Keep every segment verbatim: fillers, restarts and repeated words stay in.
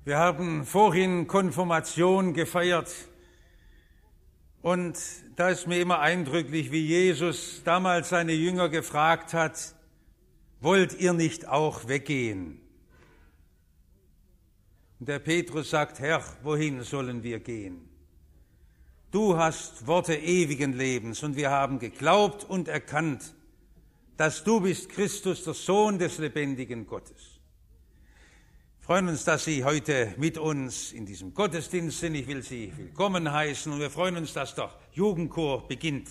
Wir haben vorhin Konfirmation gefeiert und da ist mir immer eindrücklich, wie Jesus damals seine Jünger gefragt hat, wollt ihr nicht auch weggehen? Und der Petrus sagt, Herr, wohin sollen wir gehen? Du hast Worte ewigen Lebens und wir haben geglaubt und erkannt, dass du bist Christus, der Sohn des lebendigen Gottes. Wir freuen uns, dass Sie heute mit uns in diesem Gottesdienst sind. Ich will Sie willkommen heißen und wir freuen uns, dass der Jugendchor beginnt.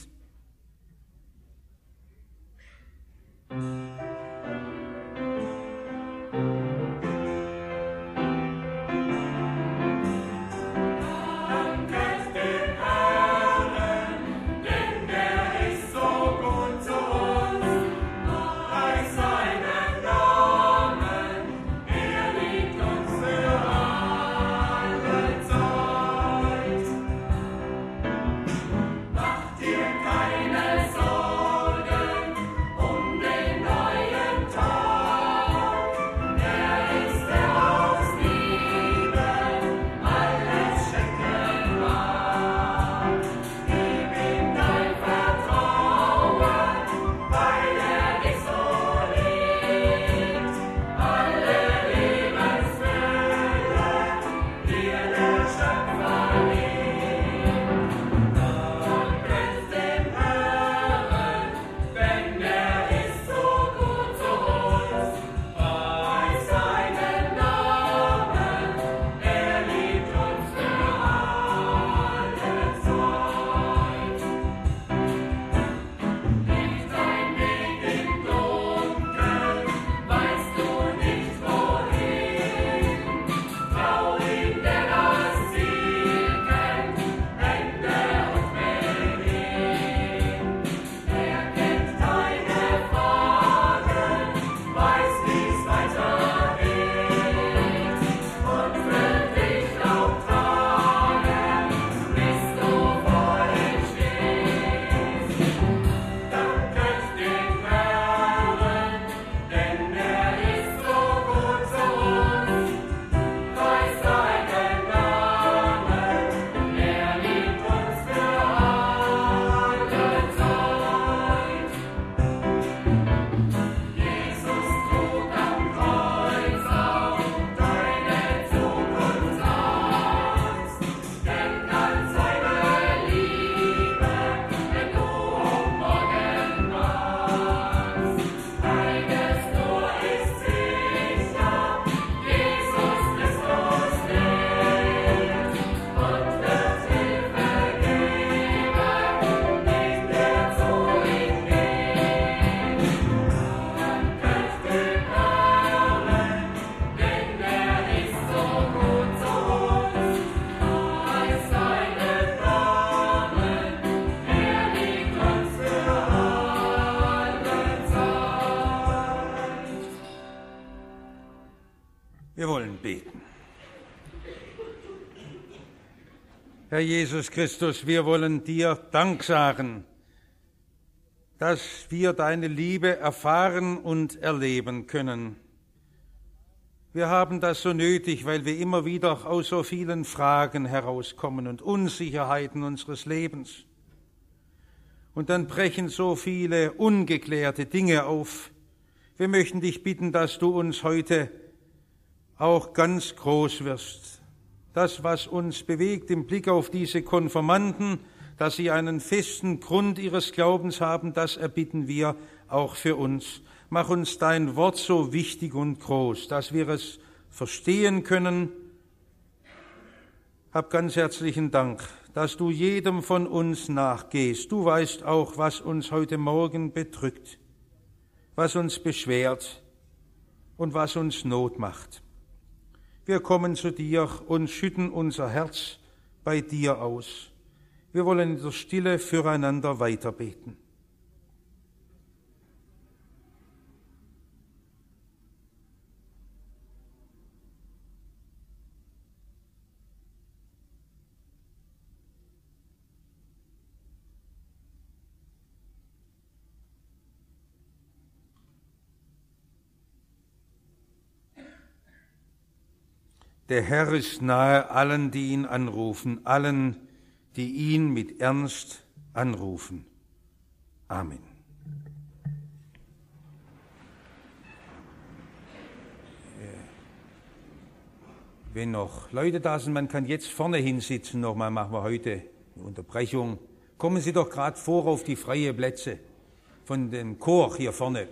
Wir wollen beten. Herr Jesus Christus, wir wollen dir Dank sagen, dass wir deine Liebe erfahren und erleben können. Wir haben das so nötig, weil wir immer wieder aus so vielen Fragen herauskommen und Unsicherheiten unseres Lebens. Und dann brechen so viele ungeklärte Dinge auf. Wir möchten dich bitten, dass du uns heute auch ganz groß wirst. Das, was uns bewegt im Blick auf diese Konfirmanden, dass sie einen festen Grund ihres Glaubens haben, das erbitten wir auch für uns. Mach uns dein Wort so wichtig und groß, dass wir es verstehen können. Hab ganz herzlichen Dank, dass du jedem von uns nachgehst. Du weißt auch, was uns heute Morgen bedrückt, was uns beschwert und was uns Not macht. Wir kommen zu dir und schütten unser Herz bei dir aus. Wir wollen in der Stille füreinander weiterbeten. Der Herr ist nahe allen, die ihn anrufen, allen, die ihn mit Ernst anrufen. Amen. Wenn noch Leute da sind, man kann jetzt vorne hinsitzen, nochmal machen wir heute eine Unterbrechung. Kommen Sie doch gerade vor auf die freien Plätze von dem Chor hier vorne.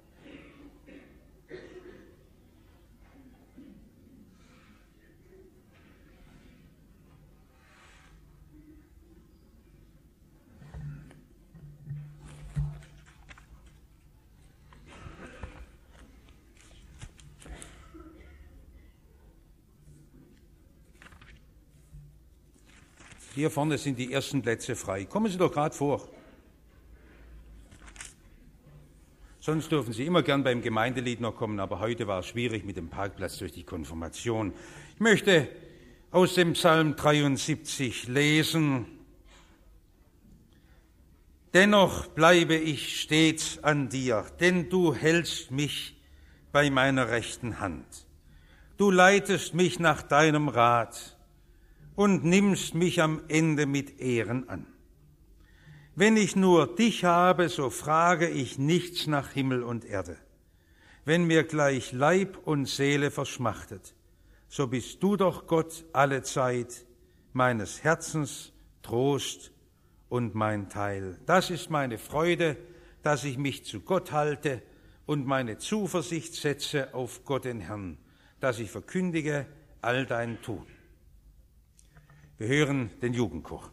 Hier vorne sind die ersten Plätze frei. Kommen Sie doch gerade vor. Sonst dürfen Sie immer gern beim Gemeindelied noch kommen, aber heute war es schwierig mit dem Parkplatz durch die Konfirmation. Ich möchte aus dem Psalm dreiundsiebzig lesen. Dennoch bleibe ich stets an dir, denn du hältst mich bei meiner rechten Hand. Du leitest mich nach deinem Rat und nimmst mich am Ende mit Ehren an. Wenn ich nur dich habe, so frage ich nichts nach Himmel und Erde. Wenn mir gleich Leib und Seele verschmachtet, so bist du doch Gott alle Zeit, meines Herzens Trost und mein Teil. Das ist meine Freude, dass ich mich zu Gott halte und meine Zuversicht setze auf Gott den Herrn, dass ich verkündige all dein Tun. Wir hören den Jugendchor.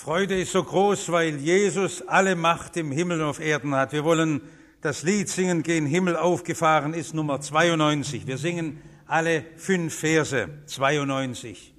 Freude ist so groß, weil Jesus alle Macht im Himmel und auf Erden hat. Wir wollen das Lied singen, Gen Himmel aufgefahren ist, Nummer zweiundneunzig. Wir singen alle fünf Verse, zweiundneunzig.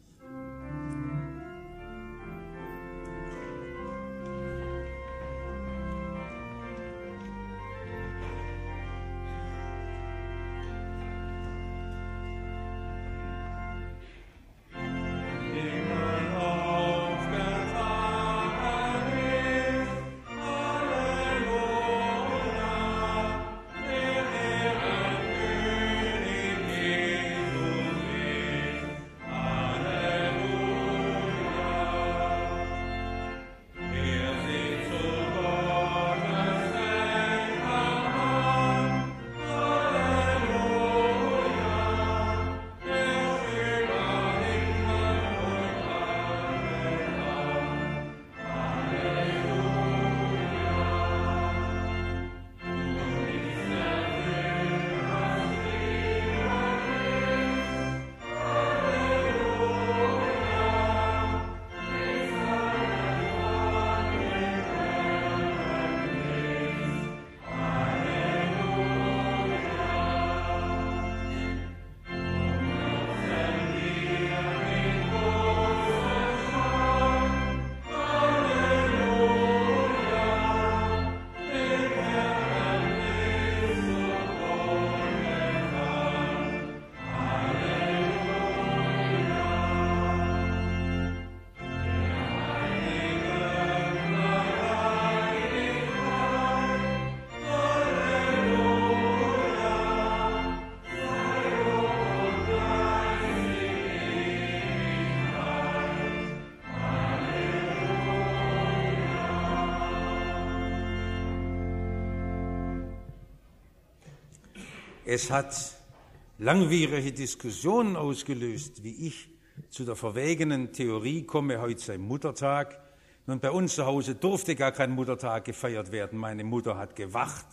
Es hat langwierige Diskussionen ausgelöst, wie ich zu der verwegenen Theorie komme, heute sei Muttertag. Nun, bei uns zu Hause durfte gar kein Muttertag gefeiert werden. Meine Mutter hat gewacht.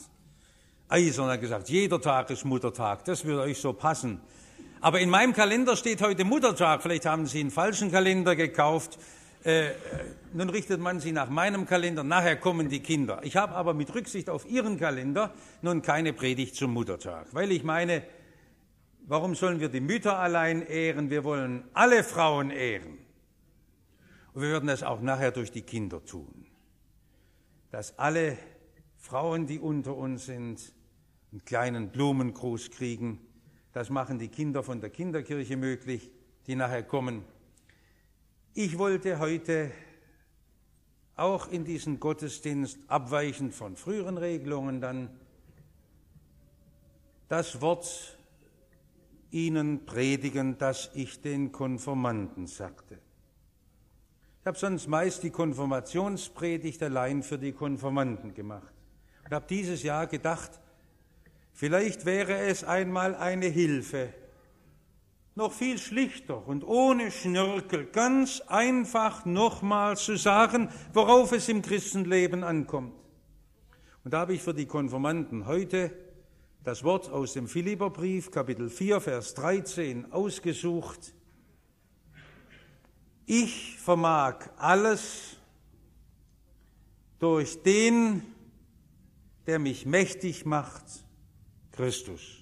Eisern hat gesagt, jeder Tag ist Muttertag, das würde euch so passen. Aber in meinem Kalender steht heute Muttertag. Vielleicht haben Sie einen falschen Kalender gekauft. Äh, nun richtet man sich nach meinem Kalender, nachher kommen die Kinder. Ich habe aber mit Rücksicht auf Ihren Kalender nun keine Predigt zum Muttertag, weil ich meine, warum sollen wir die Mütter allein ehren? Wir wollen alle Frauen ehren. Und wir würden das auch nachher durch die Kinder tun, dass alle Frauen, die unter uns sind, einen kleinen Blumengruß kriegen. Das machen die Kinder von der Kinderkirche möglich, die nachher kommen. Ich wollte heute auch in diesen Gottesdienst, abweichend von früheren Regelungen, dann das Wort Ihnen predigen, das ich den Konfirmanden sagte. Ich habe sonst meist die Konfirmationspredigt allein für die Konfirmanden gemacht und habe dieses Jahr gedacht, vielleicht wäre es einmal eine Hilfe, noch viel schlichter und ohne Schnörkel, ganz einfach nochmal zu sagen, worauf es im Christenleben ankommt. Und da habe ich für die Konfirmanden heute das Wort aus dem Philipperbrief, Kapitel vier, Vers dreizehn, ausgesucht. Ich vermag alles durch den, der mich mächtig macht, Christus.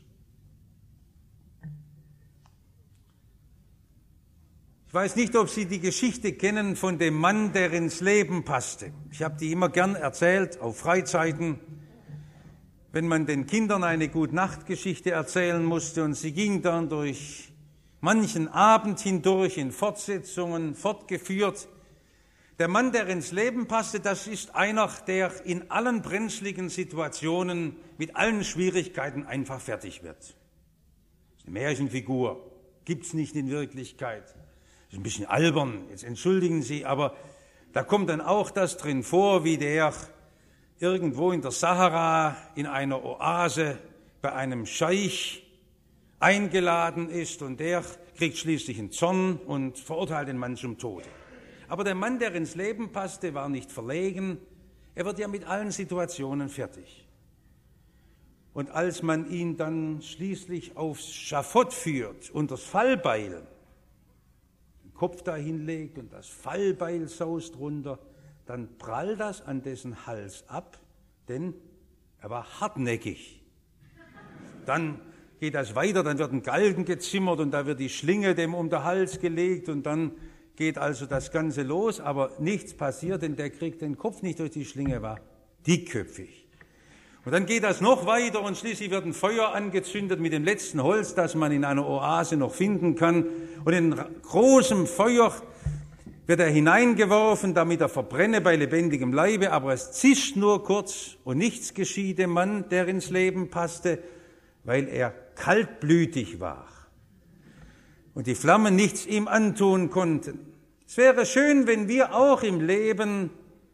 Ich weiß nicht, ob Sie die Geschichte kennen von dem Mann, der ins Leben passte. Ich habe die immer gern erzählt, auf Freizeiten, wenn man den Kindern eine Gute-Nacht-Geschichte erzählen musste und sie ging dann durch manchen Abend hindurch in Fortsetzungen fortgeführt. Der Mann, der ins Leben passte, das ist einer, der in allen brenzligen Situationen mit allen Schwierigkeiten einfach fertig wird. Das ist eine Märchenfigur, gibt's nicht in Wirklichkeit. Das ist ein bisschen albern, jetzt entschuldigen Sie, aber da kommt dann auch das drin vor, wie der irgendwo in der Sahara in einer Oase bei einem Scheich eingeladen ist und der kriegt schließlich einen Zorn und verurteilt den Mann zum Tode. Aber der Mann, der ins Leben passte, war nicht verlegen, er wird ja mit allen Situationen fertig. Und als man ihn dann schließlich aufs Schafott führt, unters Fallbeil, Kopf dahin legt und das Fallbeil saust runter, dann prallt das an dessen Hals ab, denn er war hartnäckig. Dann geht das weiter, dann wird ein Galgen gezimmert und da wird die Schlinge dem um den Hals gelegt und dann geht also das Ganze los, aber nichts passiert, denn der kriegt den Kopf nicht durch die Schlinge, war dickköpfig. Und dann geht das noch weiter und schließlich wird ein Feuer angezündet mit dem letzten Holz, das man in einer Oase noch finden kann. Und in großem Feuer wird er hineingeworfen, damit er verbrenne bei lebendigem Leibe, aber es zischt nur kurz und nichts geschieht dem Mann, der ins Leben passte, weil er kaltblütig war und die Flammen nichts ihm antun konnten. Es wäre schön, wenn wir auch im Leben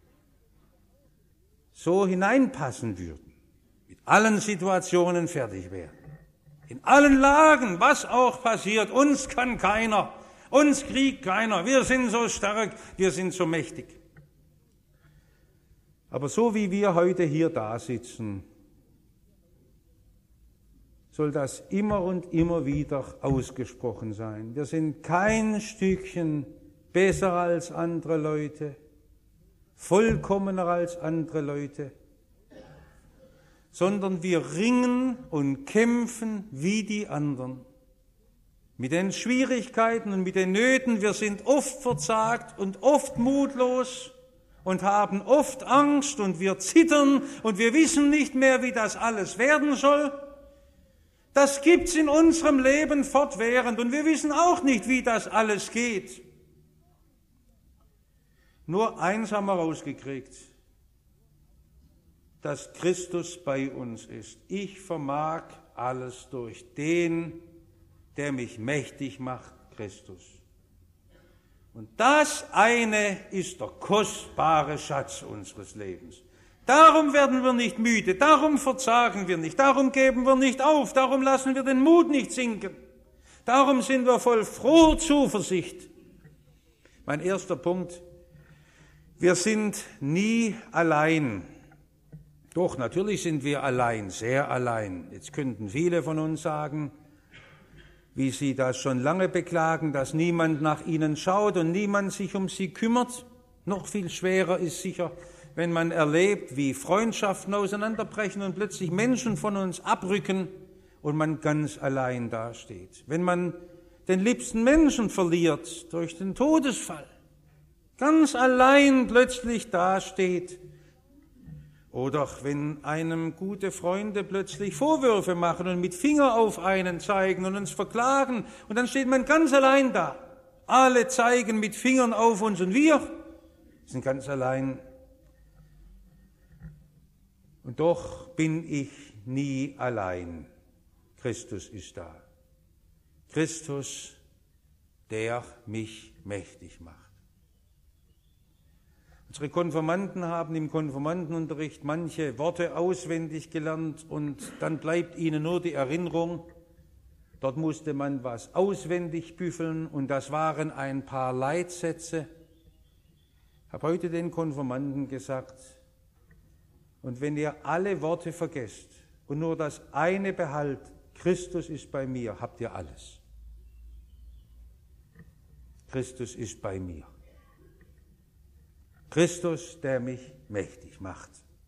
so hineinpassen würden, mit allen Situationen fertig wären, in allen Lagen, was auch passiert, uns kann keiner, uns kriegt keiner, wir sind so stark, wir sind so mächtig. Aber so wie wir heute hier da sitzen, soll das immer und immer wieder ausgesprochen sein. Wir sind kein Stückchen besser als andere Leute, vollkommener als andere Leute, sondern wir ringen und kämpfen wie die anderen. Mit den Schwierigkeiten und mit den Nöten, wir sind oft verzagt und oft mutlos und haben oft Angst und wir zittern und wir wissen nicht mehr, wie das alles werden soll. Das gibt's in unserem Leben fortwährend und wir wissen auch nicht, wie das alles geht. Nur eins haben wir rausgekriegt, dass Christus bei uns ist. Ich vermag alles durch den, der mich mächtig macht, Christus. Und das eine ist der kostbare Schatz unseres Lebens. Darum werden wir nicht müde, darum verzagen wir nicht, darum geben wir nicht auf, darum lassen wir den Mut nicht sinken. Darum sind wir voll froher Zuversicht. Mein erster Punkt: Wir sind nie allein. Doch, natürlich sind wir allein, sehr allein. Jetzt könnten viele von uns sagen, wie sie das schon lange beklagen, dass niemand nach ihnen schaut und niemand sich um sie kümmert. Noch viel schwerer ist sicher, wenn man erlebt, wie Freundschaften auseinanderbrechen und plötzlich Menschen von uns abrücken und man ganz allein dasteht. Wenn man den liebsten Menschen verliert durch den Todesfall, ganz allein plötzlich dasteht. Oder wenn einem gute Freunde plötzlich Vorwürfe machen und mit Finger auf einen zeigen und uns verklagen und dann steht man ganz allein da. Alle zeigen mit Fingern auf uns und wir sind ganz allein. Und doch bin ich nie allein. Christus ist da. Christus, der mich mächtig macht. Unsere Konfirmanden haben im Konfirmandenunterricht manche Worte auswendig gelernt und dann bleibt ihnen nur die Erinnerung, dort musste man was auswendig büffeln und das waren ein paar Leitsätze. Ich habe heute den Konfirmanden gesagt, und wenn ihr alle Worte vergesst und nur das eine behaltet, Christus ist bei mir, habt ihr alles. Christus ist bei mir. Christus, der mich mächtig macht.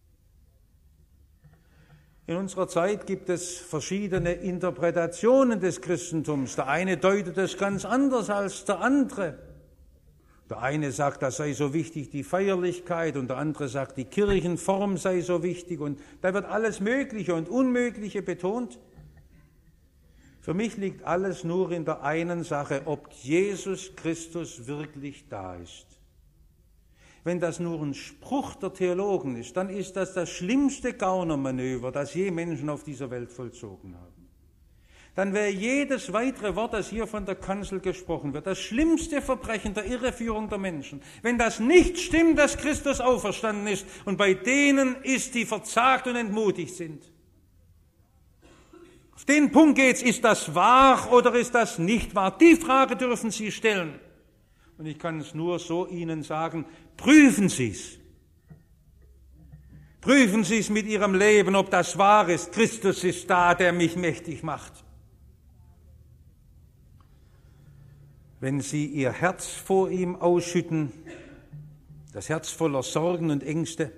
In unserer Zeit gibt es verschiedene Interpretationen des Christentums. Der eine deutet es ganz anders als der andere. Der eine sagt, das sei so wichtig, die Feierlichkeit, und der andere sagt, die Kirchenform sei so wichtig, und da wird alles Mögliche und Unmögliche betont. Für mich liegt alles nur in der einen Sache, ob Jesus Christus wirklich da ist. Wenn das nur ein Spruch der Theologen ist, dann ist das das schlimmste Gaunermanöver, das je Menschen auf dieser Welt vollzogen haben. Dann wäre jedes weitere Wort, das hier von der Kanzel gesprochen wird, das schlimmste Verbrechen der Irreführung der Menschen. Wenn das nicht stimmt, dass Christus auferstanden ist, und bei denen ist, die verzagt und entmutigt sind. Auf den Punkt geht's, ist das wahr oder ist das nicht wahr? Die Frage dürfen Sie stellen. Und ich kann es nur so Ihnen sagen, prüfen Sie es. Prüfen Sie es mit Ihrem Leben, ob das wahr ist. Christus ist da, der mich mächtig macht. wenn sie ihr Herz vor ihm ausschütten, das Herz voller Sorgen und Ängste.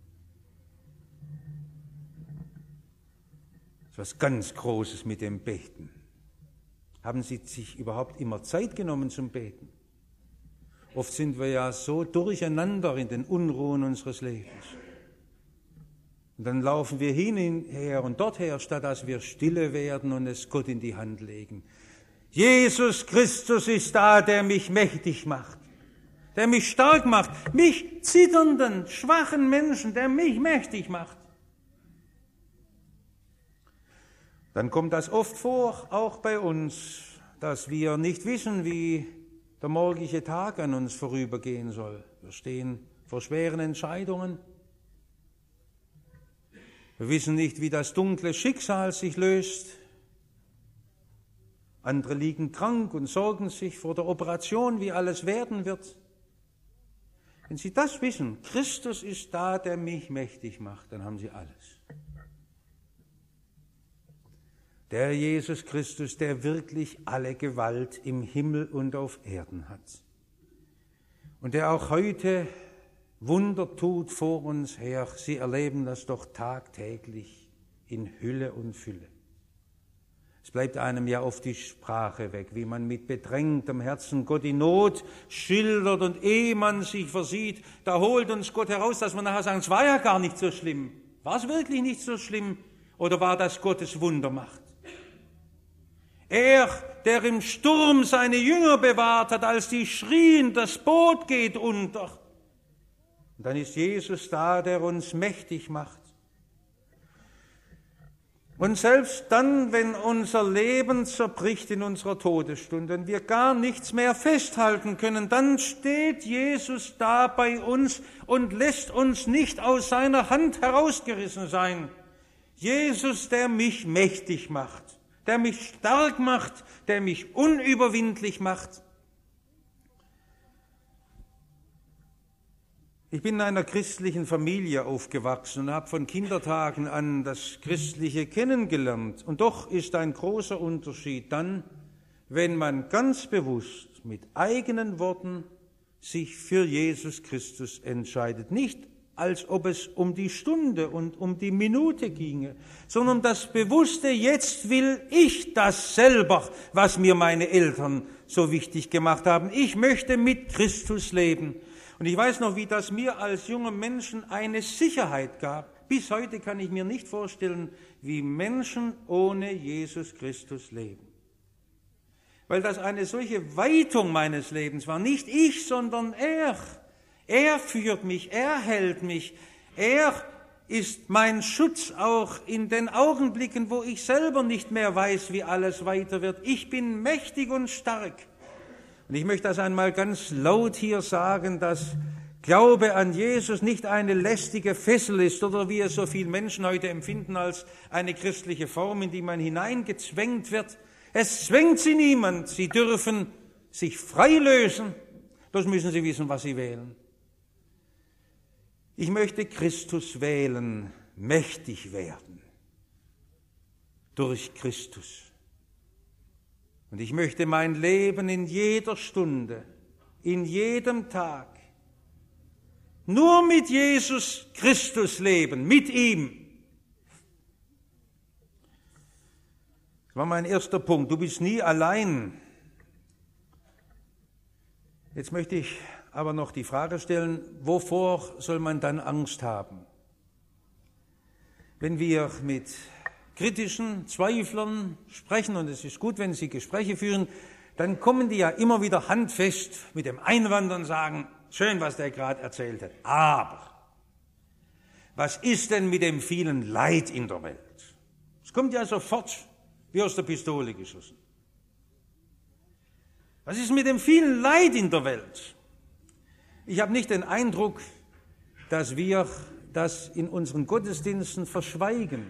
Das ist was ganz Großes mit dem Beten. Haben Sie sich überhaupt immer Zeit genommen zum Beten? Oft sind wir ja so durcheinander in den Unruhen unseres Lebens. Und dann laufen wir hinher und dorther, statt dass wir stille werden und es Gott in die Hand legen. Jesus Christus ist da, der mich mächtig macht, der mich stark macht, mich zitternden, schwachen Menschen, der mich mächtig macht. Dann kommt das oft vor, auch bei uns, dass wir nicht wissen, wie der morgige Tag an uns vorübergehen soll. Wir stehen vor schweren Entscheidungen. Wir wissen nicht, wie das dunkle Schicksal sich löst. Andere liegen krank und sorgen sich vor der Operation, wie alles werden wird. Wenn Sie das wissen, Christus ist da, der mich mächtig macht, dann haben Sie alles. Der Jesus Christus, der wirklich alle Gewalt im Himmel und auf Erden hat. Und der auch heute Wunder tut vor uns her. Sie erleben das doch tagtäglich in Hülle und Fülle. Es bleibt einem ja oft die Sprache weg, wie man mit bedrängtem Herzen Gott in Not schildert und ehe man sich versieht, da holt uns Gott heraus, dass wir nachher sagen, es war ja gar nicht so schlimm. War es wirklich nicht so schlimm oder war das Gottes Wundermacht? Er, der im Sturm seine Jünger bewahrt hat, als die schrien, das Boot geht unter. Und dann ist Jesus da, der uns mächtig macht. Und selbst dann, wenn unser Leben zerbricht in unserer Todesstunde und wir gar nichts mehr festhalten können, dann steht Jesus da bei uns und lässt uns nicht aus seiner Hand herausgerissen sein. Jesus, der mich mächtig macht, der mich stark macht, der mich unüberwindlich macht. Ich bin in einer christlichen Familie aufgewachsen und habe von Kindertagen an das Christliche kennengelernt. Und doch ist ein großer Unterschied dann, wenn man ganz bewusst mit eigenen Worten sich für Jesus Christus entscheidet. Nicht als ob es um die Stunde und um die Minute ginge, sondern das bewusste, jetzt will ich das selber, was mir meine Eltern so wichtig gemacht haben. Ich möchte mit Christus leben. Und ich weiß noch, wie das mir als junger Menschen eine Sicherheit gab. Bis heute kann ich mir nicht vorstellen, wie Menschen ohne Jesus Christus leben. Weil das eine solche Weitung meines Lebens war. Nicht ich, sondern er. Er führt mich, er hält mich, er ist mein Schutz auch in den Augenblicken, wo ich selber nicht mehr weiß, wie alles weiter wird. Ich bin mächtig und stark. Und ich möchte das einmal ganz laut hier sagen, dass Glaube an Jesus nicht eine lästige Fessel ist oder wie es so viele Menschen heute empfinden als eine christliche Form, in die man hineingezwängt wird. Es zwängt sie niemand. Sie dürfen sich frei lösen. Das müssen sie wissen, was sie wählen. Ich möchte Christus wählen, mächtig werden durch Christus. Und ich möchte mein Leben in jeder Stunde, in jedem Tag, nur mit Jesus Christus leben, mit ihm. Das war mein erster Punkt. Du bist nie allein. Jetzt möchte ich aber noch die Frage stellen, wovor soll man dann Angst haben? Wenn wir mit kritischen Zweiflern sprechen, und es ist gut, wenn Sie Gespräche führen, dann kommen die ja immer wieder handfest mit dem Einwand und sagen, schön, was der gerade erzählt hat, aber was ist denn mit dem vielen Leid in der Welt? Es kommt ja sofort wie aus der Pistole geschossen. Was ist mit dem vielen Leid in der Welt? Ich habe nicht den Eindruck, dass wir das in unseren Gottesdiensten verschweigen.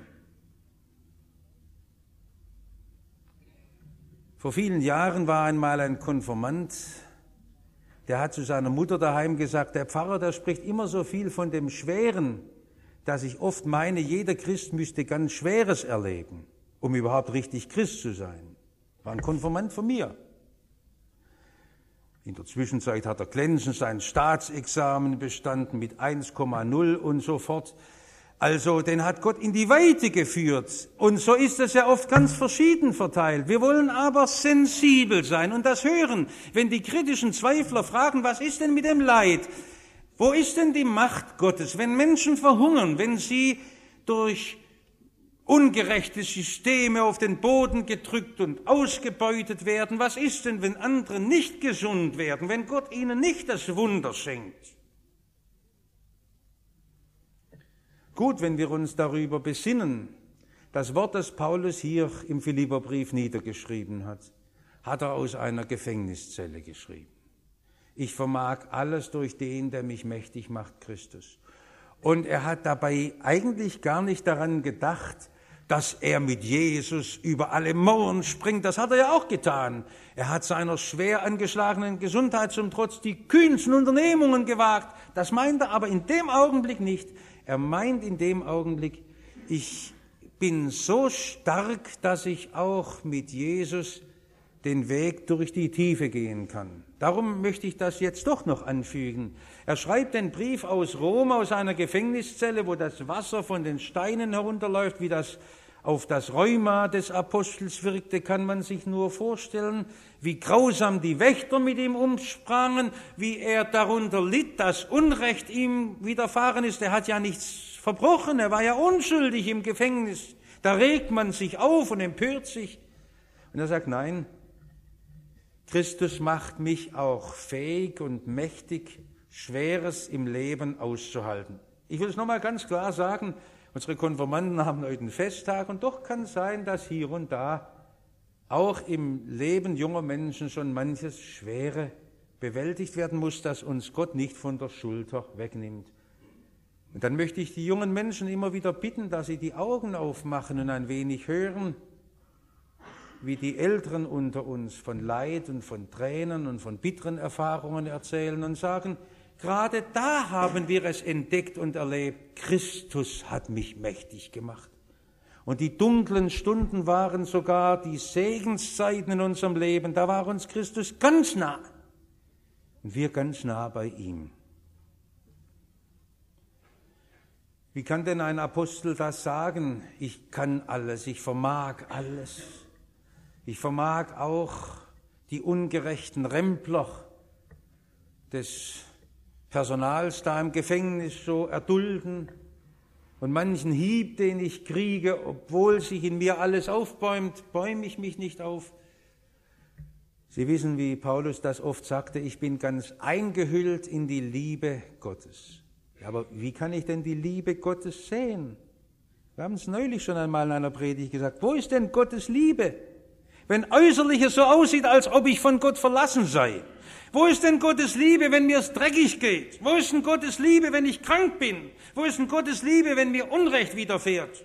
Vor vielen Jahren war einmal ein Konfirmand, der hat zu seiner Mutter daheim gesagt, der Pfarrer, der spricht immer so viel von dem Schweren, dass ich oft meine, jeder Christ müsste ganz Schweres erleben, um überhaupt richtig Christ zu sein. War ein Konfirmand von mir. In der Zwischenzeit hat er glänzend sein Staatsexamen bestanden mit eins Komma null und so fort. Also den hat Gott in die Weite geführt. Und so ist es ja oft ganz verschieden verteilt. Wir wollen aber sensibel sein und das hören. Wenn die kritischen Zweifler fragen, was ist denn mit dem Leid? Wo ist denn die Macht Gottes? Wenn Menschen verhungern, wenn sie durch ungerechte Systeme auf den Boden gedrückt und ausgebeutet werden, was ist denn, wenn andere nicht gesund werden, wenn Gott ihnen nicht das Wunder schenkt? Gut, wenn wir uns darüber besinnen, das Wort, das Paulus hier im Philipperbrief niedergeschrieben hat, hat er aus einer Gefängniszelle geschrieben. Ich vermag alles durch den, der mich mächtig macht, Christus. Und er hat dabei eigentlich gar nicht daran gedacht, dass er mit Jesus über alle Mauern springt. Das hat er ja auch getan. Er hat seiner schwer angeschlagenen Gesundheit zum Trotz die kühnsten Unternehmungen gewagt. Das meint er aber in dem Augenblick nicht. Er meint in dem Augenblick, ich bin so stark, dass ich auch mit Jesus den Weg durch die Tiefe gehen kann. Darum möchte ich das jetzt doch noch anfügen. Er schreibt den Brief aus Rom, aus einer Gefängniszelle, wo das Wasser von den Steinen herunterläuft, wie das auf das Rheuma des Apostels wirkte, kann man sich nur vorstellen, wie grausam die Wächter mit ihm umsprangen, wie er darunter litt, dass Unrecht ihm widerfahren ist. Er hat ja nichts verbrochen, er war ja unschuldig im Gefängnis. Da regt man sich auf und empört sich. Und er sagt, nein, Christus macht mich auch fähig und mächtig, Schweres im Leben auszuhalten. Ich will es nochmal ganz klar sagen, unsere Konfirmanden haben heute einen Festtag und doch kann es sein, dass hier und da auch im Leben junger Menschen schon manches Schwere bewältigt werden muss, das uns Gott nicht von der Schulter wegnimmt. Und dann möchte ich die jungen Menschen immer wieder bitten, dass sie die Augen aufmachen und ein wenig hören, wie die Älteren unter uns von Leid und von Tränen und von bitteren Erfahrungen erzählen und sagen, gerade da haben wir es entdeckt und erlebt, Christus hat mich mächtig gemacht. Und die dunklen Stunden waren sogar die Segenszeiten in unserem Leben, da war uns Christus ganz nah und wir ganz nah bei ihm. Wie kann denn ein Apostel das sagen? Ich kann alles, ich vermag alles. Ich vermag auch die ungerechten Rempler des Personals da im Gefängnis so erdulden und manchen Hieb, den ich kriege, obwohl sich in mir alles aufbäumt, bäume ich mich nicht auf. Sie wissen, wie Paulus das oft sagte, ich bin ganz eingehüllt in die Liebe Gottes. Ja, aber wie kann ich denn die Liebe Gottes sehen? Wir haben es neulich schon einmal in einer Predigt gesagt. Wo ist denn Gottes Liebe? Wenn Äußerliches so aussieht, als ob ich von Gott verlassen sei. Wo ist denn Gottes Liebe, wenn mir es dreckig geht? Wo ist denn Gottes Liebe, wenn ich krank bin? Wo ist denn Gottes Liebe, wenn mir Unrecht widerfährt?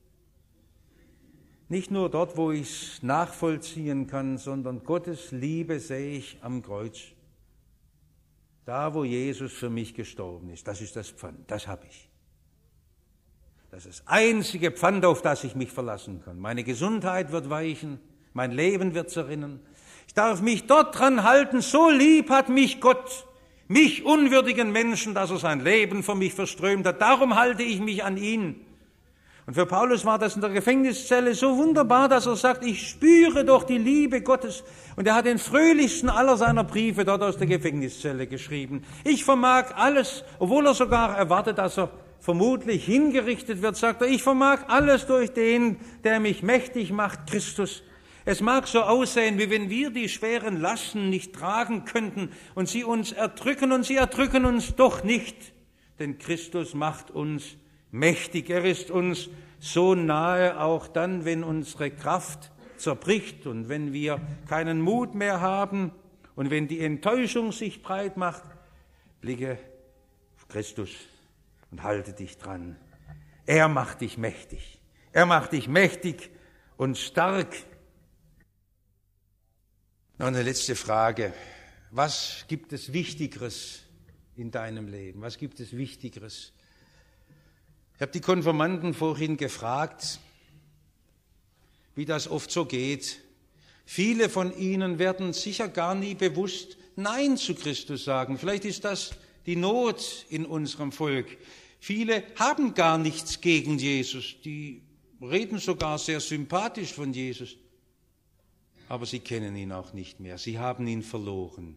Nicht nur dort, wo ich es nachvollziehen kann, sondern Gottes Liebe sehe ich am Kreuz. Da, wo Jesus für mich gestorben ist, das ist das Pfand, das habe ich. Das ist das einzige Pfand, auf das ich mich verlassen kann. Meine Gesundheit wird weichen, mein Leben wird zerrinnen. Ich darf mich dort dran halten, so lieb hat mich Gott, mich unwürdigen Menschen, dass er sein Leben für mich verströmt hat. Darum halte ich mich an ihn. Und für Paulus war das in der Gefängniszelle so wunderbar, dass er sagt, ich spüre doch die Liebe Gottes. Und er hat den fröhlichsten aller seiner Briefe dort aus der Gefängniszelle geschrieben. Ich vermag alles, obwohl er sogar erwartet, dass er vermutlich hingerichtet wird, sagt er, ich vermag alles durch den, der mich mächtig macht, Christus. Es mag so aussehen, wie wenn wir die schweren Lasten nicht tragen könnten und sie uns erdrücken, und sie erdrücken uns doch nicht, denn Christus macht uns mächtig. Er ist uns so nahe, auch dann, wenn unsere Kraft zerbricht und wenn wir keinen Mut mehr haben und wenn die Enttäuschung sich breit macht. Blicke auf Christus und halte dich dran. Er macht dich mächtig. Er macht dich mächtig und stark. Noch eine letzte Frage. Was gibt es Wichtigeres in deinem Leben? Was gibt es Wichtigeres? Ich habe die Konfirmanden vorhin gefragt, wie das oft so geht. Viele von ihnen werden sicher gar nie bewusst Nein zu Christus sagen. Vielleicht ist das die Not in unserem Volk. Viele haben gar nichts gegen Jesus. Die reden sogar sehr sympathisch von Jesus. Aber sie kennen ihn auch nicht mehr. Sie haben ihn verloren.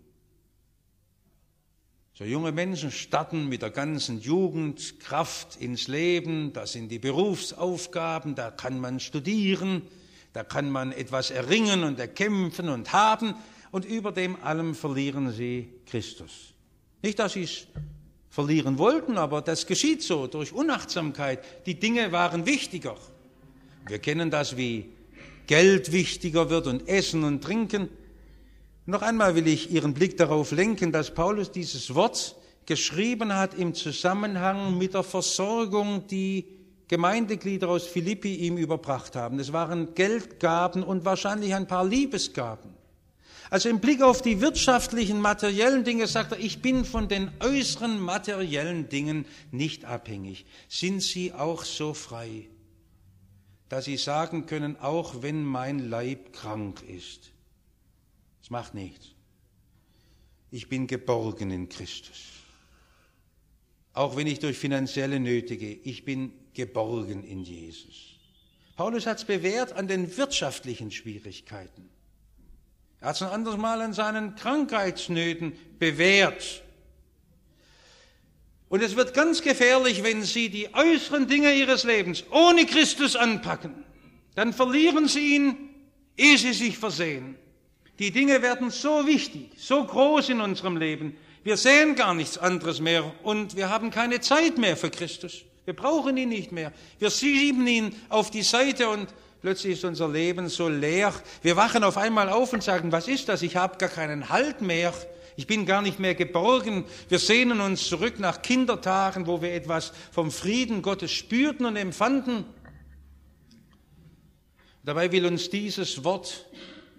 So junge Menschen starten mit der ganzen Jugendkraft ins Leben. Das sind die Berufsaufgaben. Da kann man studieren. Da kann man etwas erringen und erkämpfen und haben. Und über dem allem verlieren sie Christus. Nicht, dass sie es verlieren wollten, aber das geschieht so durch Unachtsamkeit. Die Dinge waren wichtiger. Wir kennen das, wie Geld wichtiger wird und Essen und Trinken. Noch einmal will ich Ihren Blick darauf lenken, dass Paulus dieses Wort geschrieben hat im Zusammenhang mit der Versorgung, die Gemeindeglieder aus Philippi ihm überbracht haben. Es waren Geldgaben und wahrscheinlich ein paar Liebesgaben. Also im Blick auf die wirtschaftlichen, materiellen Dinge sagt er, ich bin von den äußeren materiellen Dingen nicht abhängig. Sind Sie auch so frei, dass Sie sagen können, auch wenn mein Leib krank ist, es macht nichts. Ich bin geborgen in Christus. Auch wenn ich durch finanzielle Nöte gehe, ich bin geborgen in Jesus. Paulus hat es bewährt an den wirtschaftlichen Schwierigkeiten. Er hat es ein anderes Mal an seinen Krankheitsnöten bewährt. Und es wird ganz gefährlich, wenn Sie die äußeren Dinge Ihres Lebens ohne Christus anpacken. Dann verlieren Sie ihn, ehe Sie sich versehen. Die Dinge werden so wichtig, so groß in unserem Leben. Wir sehen gar nichts anderes mehr und wir haben keine Zeit mehr für Christus. Wir brauchen ihn nicht mehr. Wir schieben ihn auf die Seite und plötzlich ist unser Leben so leer. Wir wachen auf einmal auf und sagen, was ist das? Ich habe gar keinen Halt mehr. Ich bin gar nicht mehr geborgen. Wir sehnen uns zurück nach Kindertagen, wo wir etwas vom Frieden Gottes spürten und empfanden. Dabei will uns dieses Wort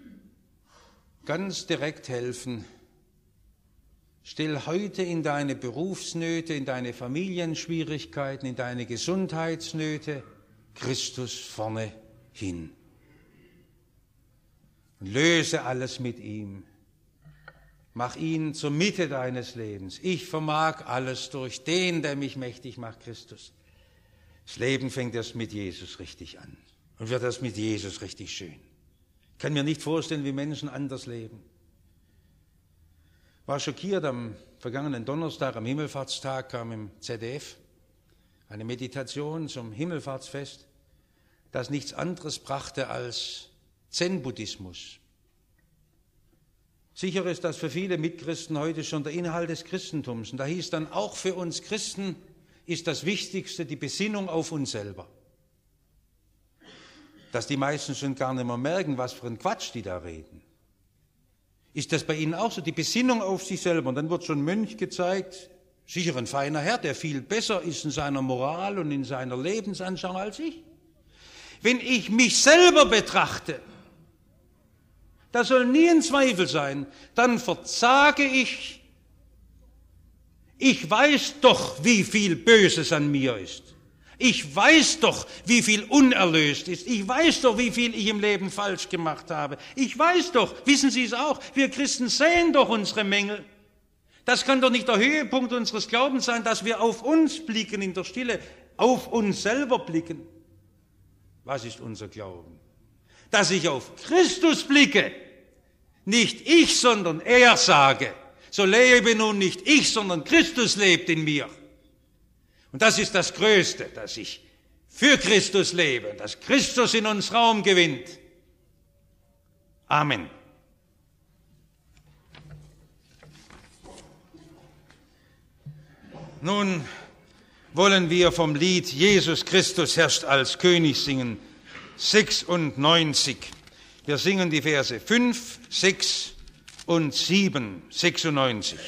ganz direkt helfen. Stell heute in deine Berufsnöte, in deine Familienschwierigkeiten, in deine Gesundheitsnöte Christus vorne hin. Und löse alles mit ihm. Mach ihn zur Mitte deines Lebens. Ich vermag alles durch den, der mich mächtig macht, Christus. Das Leben fängt erst mit Jesus richtig an und wird erst mit Jesus richtig schön. Ich kann mir nicht vorstellen, wie Menschen anders leben. Ich war schockiert am vergangenen Donnerstag, am Himmelfahrtstag, kam im Z D F eine Meditation zum Himmelfahrtsfest, das nichts anderes brachte als Zen-Buddhismus. Sicher ist das für viele Mitchristen heute schon der Inhalt des Christentums. Und da hieß dann, auch für uns Christen ist das Wichtigste die Besinnung auf uns selber. Dass die meisten schon gar nicht mehr merken, was für ein Quatsch die da reden. Ist das bei Ihnen auch so, die Besinnung auf sich selber? Und dann wird so ein Mönch gezeigt, sicher ein feiner Herr, der viel besser ist in seiner Moral und in seiner Lebensanschauung als ich. Wenn ich mich selber betrachte, da soll nie ein Zweifel sein, dann verzage ich. Ich weiß doch, wie viel Böses an mir ist. Ich weiß doch, wie viel unerlöst ist. Ich weiß doch, wie viel ich im Leben falsch gemacht habe. Ich weiß doch, wissen Sie es auch, wir Christen sehen doch unsere Mängel. Das kann doch nicht der Höhepunkt unseres Glaubens sein, dass wir auf uns blicken in der Stille, auf uns selber blicken. Was ist unser Glauben? Dass ich auf Christus blicke, nicht ich, sondern er sage, so lebe nun nicht ich, sondern Christus lebt in mir. Und das ist das Größte, dass ich für Christus lebe, dass Christus in uns Raum gewinnt. Amen. Nun wollen wir vom Lied Jesus Christus herrscht als König singen, sechsundneunzig. Wir singen die Verse fünf, sechs und sieben, sechsundneunzig.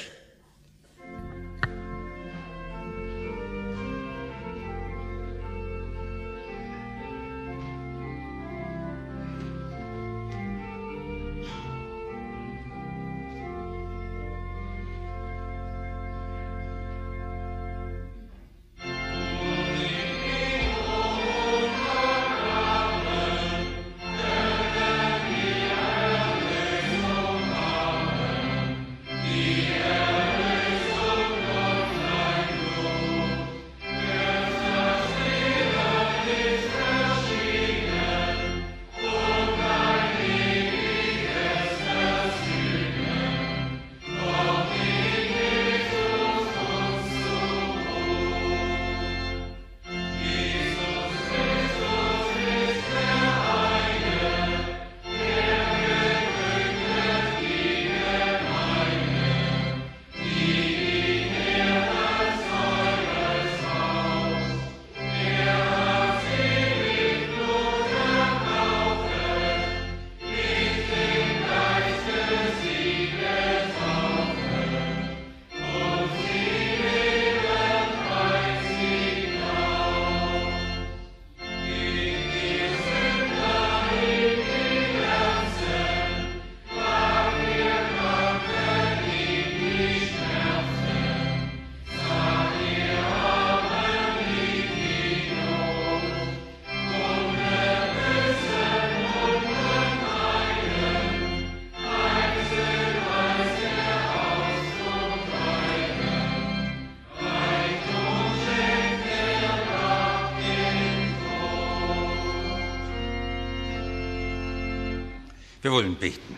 Wir wollen beten.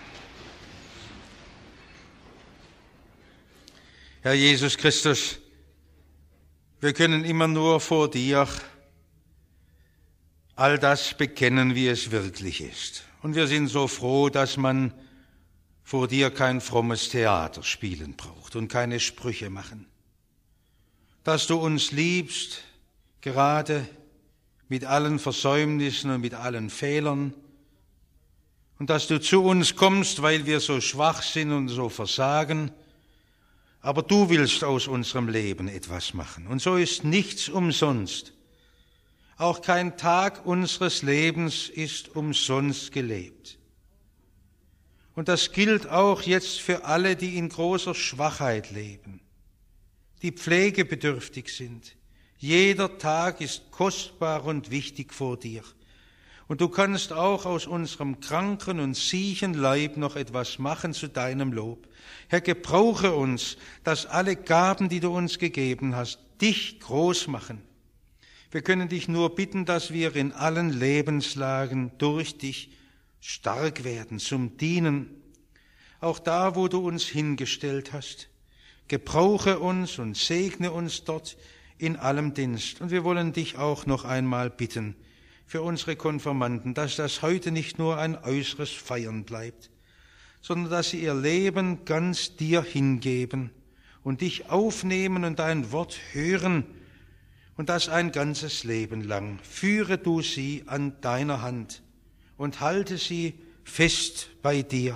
Herr Jesus Christus, wir können immer nur vor dir all das bekennen, wie es wirklich ist. Und wir sind so froh, dass man vor dir kein frommes Theater spielen braucht und keine Sprüche machen. Dass du uns liebst, gerade mit allen Versäumnissen und mit allen Fehlern, und dass du zu uns kommst, weil wir so schwach sind und so versagen, aber du willst aus unserem Leben etwas machen. Und so ist nichts umsonst. Auch kein Tag unseres Lebens ist umsonst gelebt. Und das gilt auch jetzt für alle, die in großer Schwachheit leben, die pflegebedürftig sind. Jeder Tag ist kostbar und wichtig vor dir. Und du kannst auch aus unserem kranken und siechen Leib noch etwas machen zu deinem Lob. Herr, gebrauche uns, dass alle Gaben, die du uns gegeben hast, dich groß machen. Wir können dich nur bitten, dass wir in allen Lebenslagen durch dich stark werden zum Dienen. Auch da, wo du uns hingestellt hast. Gebrauche uns und segne uns dort in allem Dienst. Und wir wollen dich auch noch einmal bitten, für unsere Konfirmanden, dass das heute nicht nur ein äußeres Feiern bleibt, sondern dass sie ihr Leben ganz dir hingeben und dich aufnehmen und dein Wort hören und das ein ganzes Leben lang. Führe du sie an deiner Hand und halte sie fest bei dir.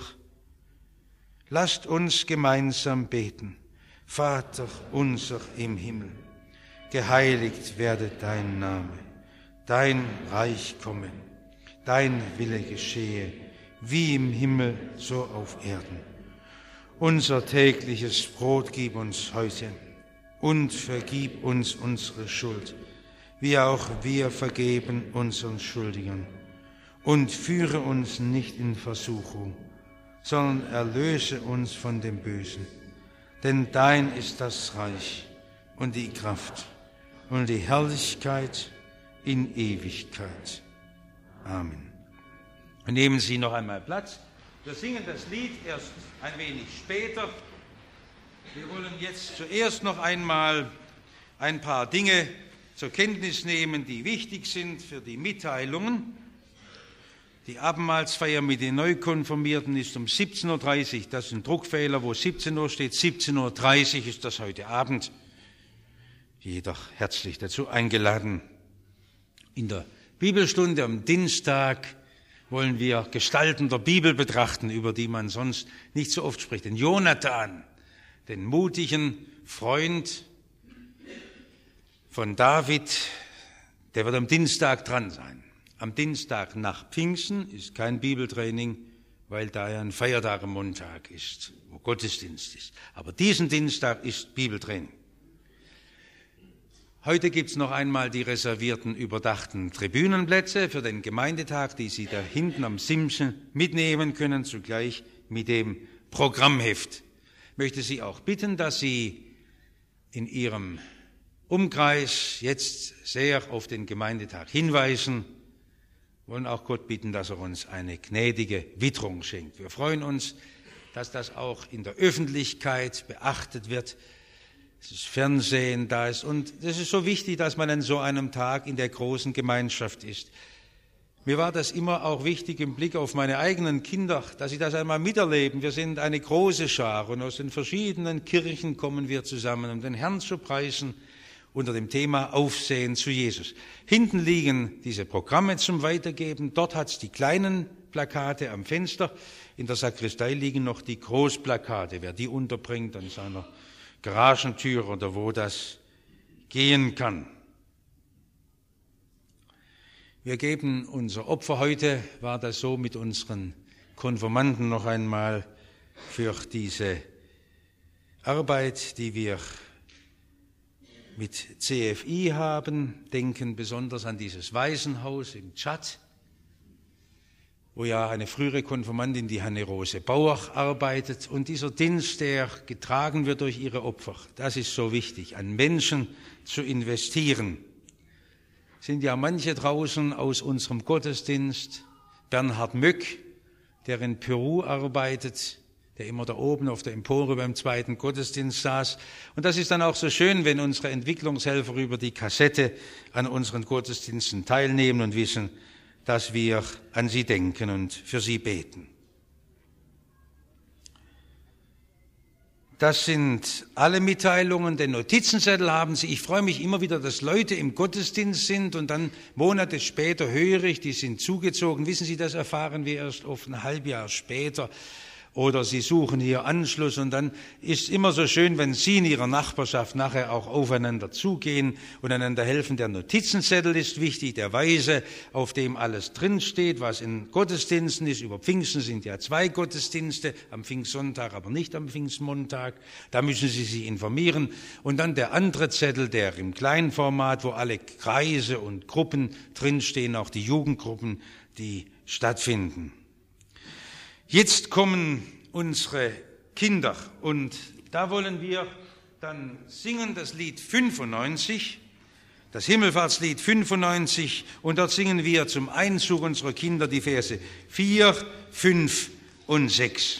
Lasst uns gemeinsam beten. Vater unser im Himmel, geheiligt werde dein Name. Dein Reich komme, dein Wille geschehe, wie im Himmel, so auf Erden. Unser tägliches Brot gib uns heute und vergib uns unsere Schuld, wie auch wir vergeben unseren Schuldigern. Und führe uns nicht in Versuchung, sondern erlöse uns von dem Bösen. Denn dein ist das Reich und die Kraft und die Herrlichkeit in Ewigkeit. Amen. Nehmen Sie noch einmal Platz. Wir singen das Lied erst ein wenig später. Wir wollen jetzt zuerst noch einmal ein paar Dinge zur Kenntnis nehmen, die wichtig sind für die Mitteilungen. Die Abendmahlsfeier mit den Neukonfirmierten ist um siebzehn Uhr dreißig. Das ist ein Druckfehler, wo siebzehn Uhr steht. siebzehn Uhr dreißig ist das heute Abend. Jeder herzlich dazu eingeladen. In der Bibelstunde am Dienstag wollen wir Gestalten der Bibel betrachten, über die man sonst nicht so oft spricht. Den Jonathan, den mutigen Freund von David, der wird am Dienstag dran sein. Am Dienstag nach Pfingsten ist kein Bibeltraining, weil da ja ein Feiertag am Montag ist, wo Gottesdienst ist. Aber diesen Dienstag ist Bibeltraining. Heute gibt es noch einmal die reservierten, überdachten Tribünenplätze für den Gemeindetag, die Sie da hinten am Simsen mitnehmen können, zugleich mit dem Programmheft. Ich möchte Sie auch bitten, dass Sie in Ihrem Umkreis jetzt sehr auf den Gemeindetag hinweisen. Wir wollen auch Gott bitten, dass er uns eine gnädige Witterung schenkt. Wir freuen uns, dass das auch in der Öffentlichkeit beachtet wird, dass das Fernsehen da ist. Und es ist so wichtig, dass man an so einem Tag in der großen Gemeinschaft ist. Mir war das immer auch wichtig im Blick auf meine eigenen Kinder, dass sie das einmal miterleben. Wir sind eine große Schar und aus den verschiedenen Kirchen kommen wir zusammen, um den Herrn zu preisen unter dem Thema Aufsehen zu Jesus. Hinten liegen diese Programme zum Weitergeben. Dort hat es die kleinen Plakate am Fenster. In der Sakristei liegen noch die Großplakate. Wer die unterbringt an seiner Garagentür oder wo das gehen kann. Wir geben unser Opfer. Heute war das so mit unseren Konfirmanden noch einmal für diese Arbeit, die wir mit C F I haben, denken besonders an dieses Waisenhaus im Tschad, wo ja eine frühere Konfirmandin, die Hanne-Rose Bauer, arbeitet. Und dieser Dienst, der getragen wird durch ihre Opfer, das ist so wichtig, an Menschen zu investieren. Sind ja manche draußen aus unserem Gottesdienst, Bernhard Möck, der in Peru arbeitet, der immer da oben auf der Empore beim zweiten Gottesdienst saß. Und das ist dann auch so schön, wenn unsere Entwicklungshelfer über die Kassette an unseren Gottesdiensten teilnehmen und wissen, dass wir an sie denken und für sie beten. Das sind alle Mitteilungen. Den Notizenzettel haben Sie. Ich freue mich immer wieder, dass Leute im Gottesdienst sind und dann Monate später höre ich, die sind zugezogen. Wissen Sie, das erfahren wir erst oft ein Halbjahr später. Oder sie suchen hier Anschluss und dann ist immer so schön, wenn Sie in Ihrer Nachbarschaft nachher auch aufeinander zugehen und einander helfen. Der Notizenzettel ist wichtig, der weiße, auf dem alles drinsteht, was in Gottesdiensten ist. Über Pfingsten sind ja zwei Gottesdienste, am Pfingstsonntag, aber nicht am Pfingstmontag. Da müssen Sie sich informieren. Und dann der andere Zettel, der im kleinen Format, wo alle Kreise und Gruppen drinstehen, auch die Jugendgruppen, die stattfinden. Jetzt kommen unsere Kinder und da wollen wir dann singen das Lied fünfundneunzig, das Himmelfahrtslied fünfundneunzig und dort singen wir zum Einzug unserer Kinder die Verse vier, fünf und sechs.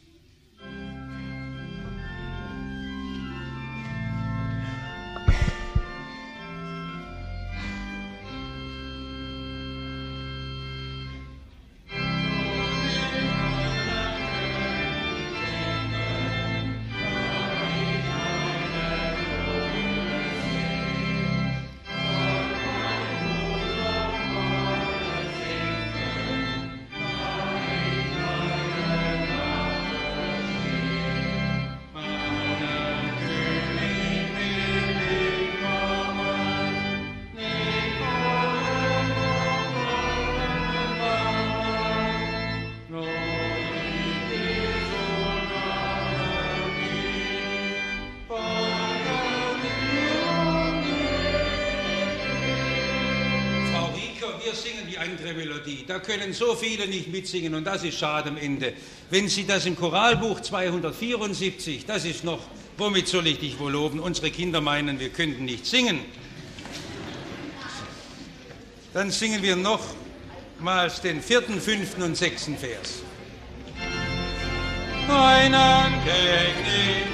Melodie. Da können so viele nicht mitsingen und das ist schade am Ende. Wenn Sie das im Choralbuch zweihundertvierundsiebzig, das ist noch, womit soll ich dich wohl loben? Unsere Kinder meinen, wir könnten nicht singen. Dann singen wir nochmals den vierten, fünften und sechsten Vers. Ein Angeknickt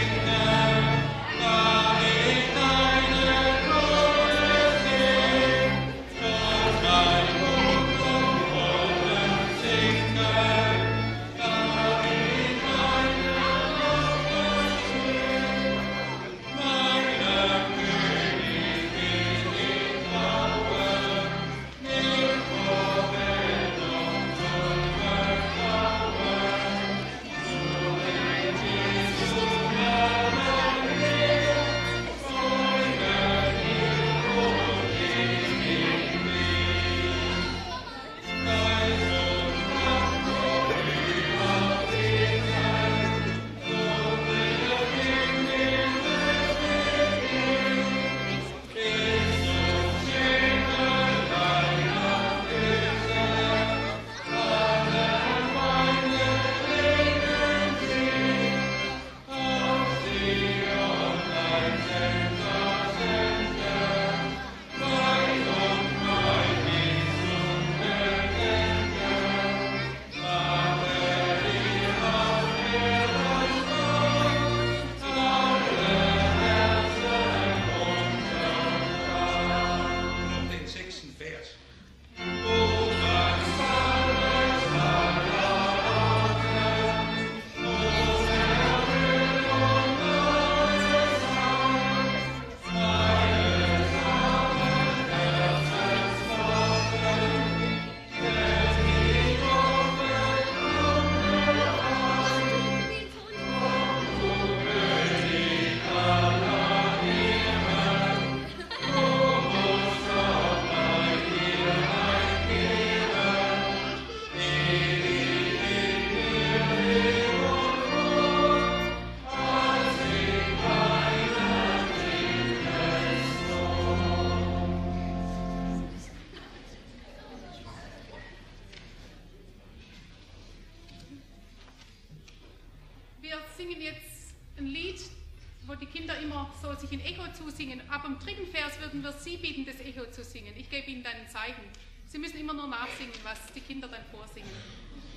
singen jetzt ein Lied, wo die Kinder immer so sich ein Echo zusingen. Ab dem dritten Vers würden wir Sie bitten, das Echo zu singen. Ich gebe Ihnen dann ein Zeichen. Sie müssen immer nur nachsingen, was die Kinder dann vorsingen.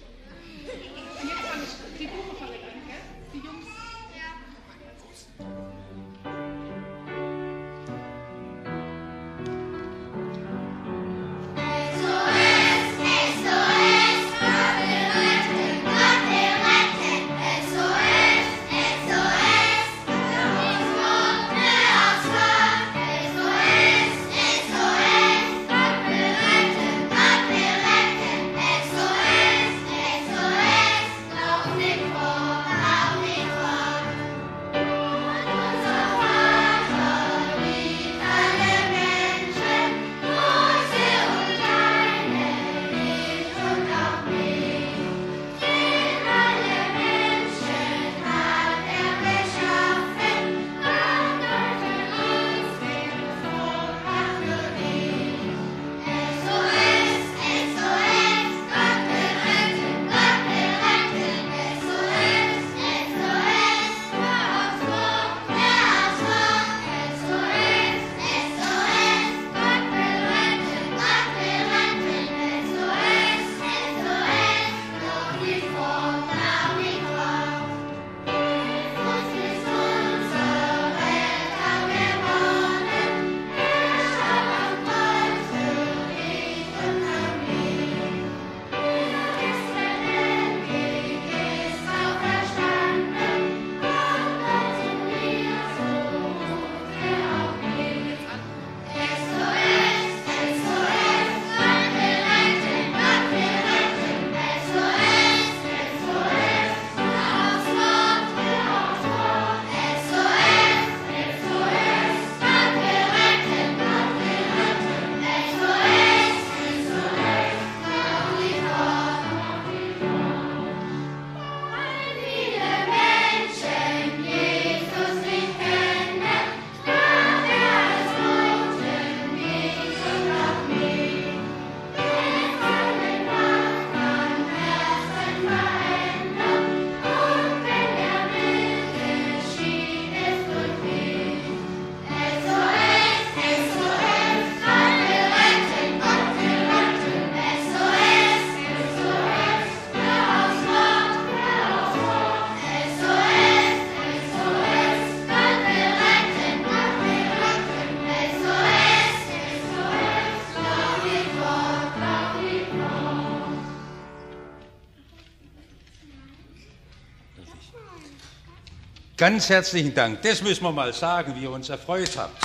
Und jetzt fange ich die Buche fangen an, gell? Die Jungs. Ganz herzlichen Dank. Das müssen wir mal sagen, wie ihr uns erfreut habt.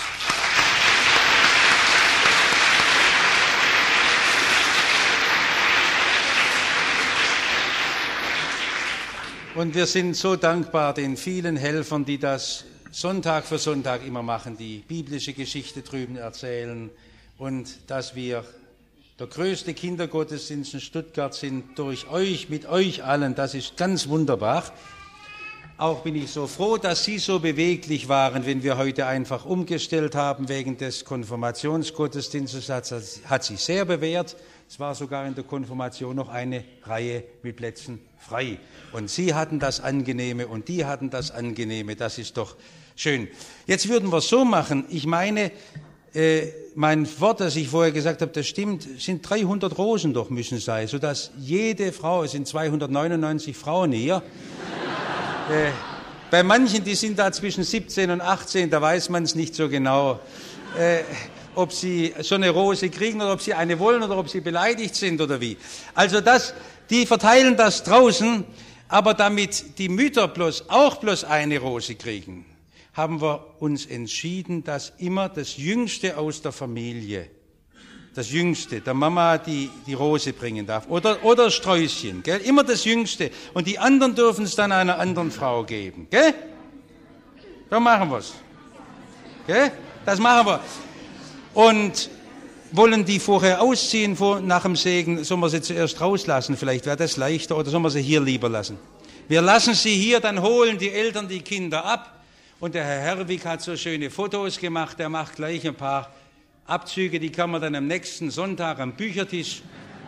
Und wir sind so dankbar den vielen Helfern, die das Sonntag für Sonntag immer machen, die biblische Geschichte drüben erzählen, und dass wir der größte Kindergottesdienst in Stuttgart sind durch euch, mit euch allen. Das ist ganz wunderbar. Auch bin ich so froh, dass Sie so beweglich waren, wenn wir heute einfach umgestellt haben wegen des Konfirmationsgottesdienstes. Das hat sich sehr bewährt. Es war sogar in der Konfirmation noch eine Reihe mit Plätzen frei. Und Sie hatten das Angenehme und die hatten das Angenehme. Das ist doch schön. Jetzt würden wir es so machen. Ich meine, äh, mein Wort, das ich vorher gesagt habe, das stimmt, sind dreihundert Rosen doch müssen sein, sodass jede Frau, es sind zweihundertneunundneunzig Frauen hier, Äh, bei manchen, die sind da zwischen siebzehn und achtzehn, da weiß man es nicht so genau, äh, ob sie so eine Rose kriegen oder ob sie eine wollen oder ob sie beleidigt sind oder wie. Also das, die verteilen das draußen, aber damit die Mütter bloß, auch bloß eine Rose kriegen, haben wir uns entschieden, dass immer das Jüngste aus der Familie, das Jüngste, der Mama die, die Rose bringen darf. Oder, oder Sträußchen, gell? Immer das Jüngste. Und die anderen dürfen es dann einer anderen Frau geben, gell? So machen wir's. Gell? Das machen wir. Und wollen die vorher ausziehen, vor, nach dem Segen, sollen wir sie zuerst rauslassen? Vielleicht wäre das leichter, oder sollen wir sie hier lieber lassen? Wir lassen sie hier, dann holen die Eltern die Kinder ab. Und der Herr Herwig hat so schöne Fotos gemacht, der macht gleich ein paar Abzüge, die kann man dann am nächsten Sonntag am Büchertisch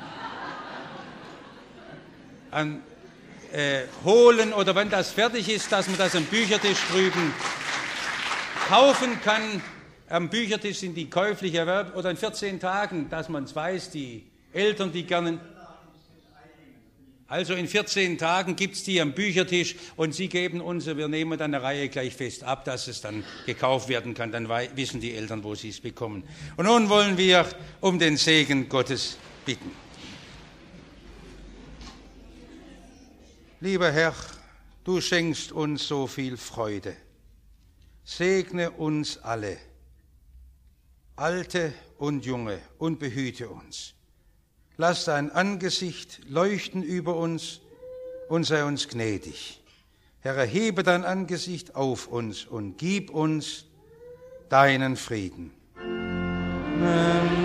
an, äh, holen, oder wenn das fertig ist, dass man das am Büchertisch drüben kaufen kann. Am Büchertisch sind die käuflich erwerbt, oder in vierzehn Tagen, dass man es weiß, die Eltern, die gerne Also in vierzehn Tagen gibt es die am Büchertisch und Sie geben uns, wir nehmen dann eine Reihe gleich fest ab, dass es dann gekauft werden kann. Dann wissen die Eltern, wo sie es bekommen. Und nun wollen wir um den Segen Gottes bitten. Lieber Herr, du schenkst uns so viel Freude. Segne uns alle, Alte und Junge, und behüte uns. Lass dein Angesicht leuchten über uns und sei uns gnädig. Herr, erhebe dein Angesicht auf uns und gib uns deinen Frieden. Amen.